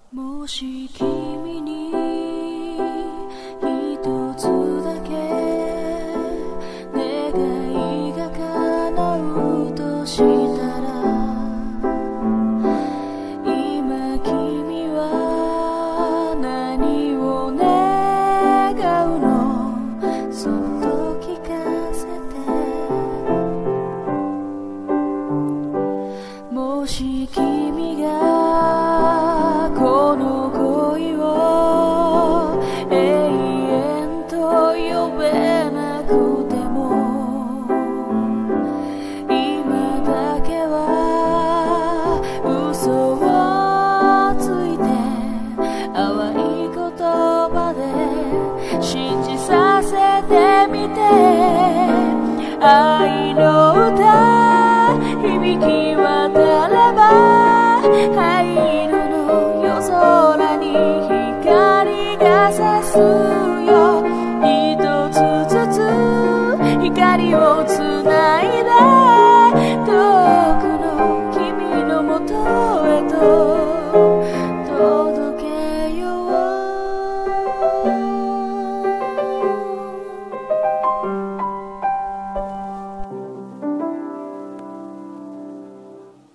もし君に一つだけ願いが叶うとしたら、今君は何を願うの？そっと聞かせて。もし君